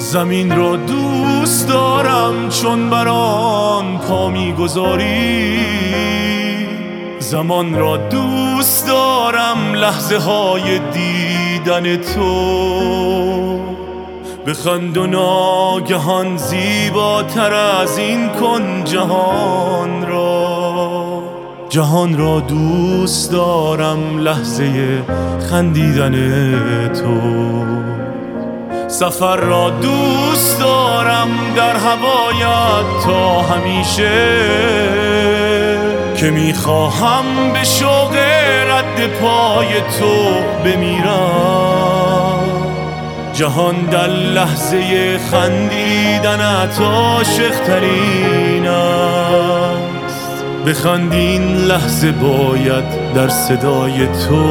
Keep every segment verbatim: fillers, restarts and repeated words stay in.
زمین را دوست دارم چون بران پا میگذاری، زمان را دوست دارم لحظه های دیدن تو. بخند و ناگهان زیباتر از این کن جهان را، جهان را دوست دارم لحظه خندیدن تو. سفر را دوست دارم در هوایت تا همیشه، که میخواهم به شوق رد پای تو بمیرم. جهان در لحظه خندیدنت عاشق ترین است، بخند این لحظه باید در صدای تو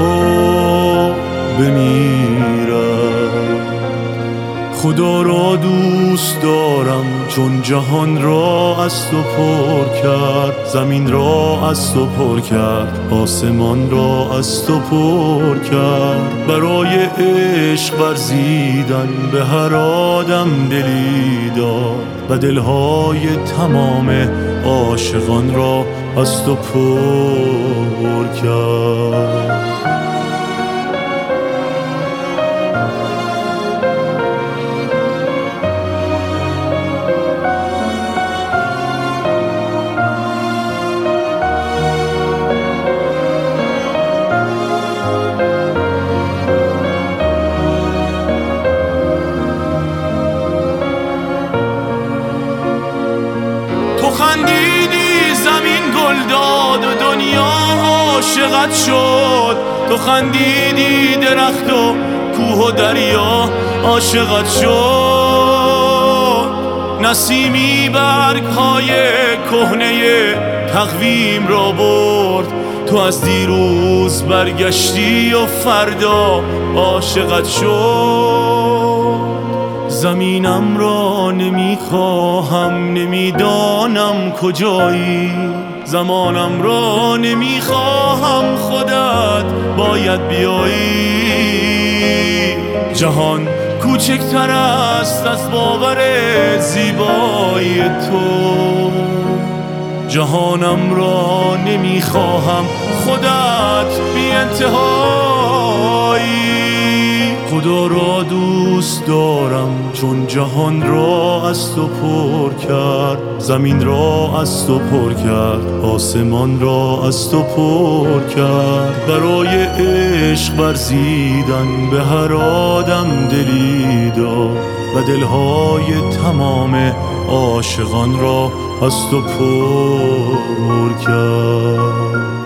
بمیرم. خدا را دوست دارم چون جهان را از تو پر کرد، زمین را از تو پر کرد، آسمان را از تو پر کرد. برای عشق ورزیدن به هر آدم دلی داد و دلهای تمام عاشقان را از تو پر کرد. خندیدی زمین گل داد و دنیا عاشقت شد، تو خندیدی درخت و کوه و دریا عاشقت شد. نسیمی برگ های کهنه تقویم را برد، تو از دیروز برگشتی و فردا عاشقت شد. زمینم را نمیخواهم، نمیدانم کجایی، زمانم را نمیخواهم، خودت باید بیایی. جهان کوچکتر است از باور زیبایی تو، جهانم را نمیخواهم، خودت بی انتهایی. خدا را دوست دارم چون جهان را از تو پر کرد، زمین را از تو پر کرد، آسمان را از تو پر کرد. برای عشق ورزیدن به هر آدم دلی داد و دلهای تمام عاشقان را از تو پر کرد.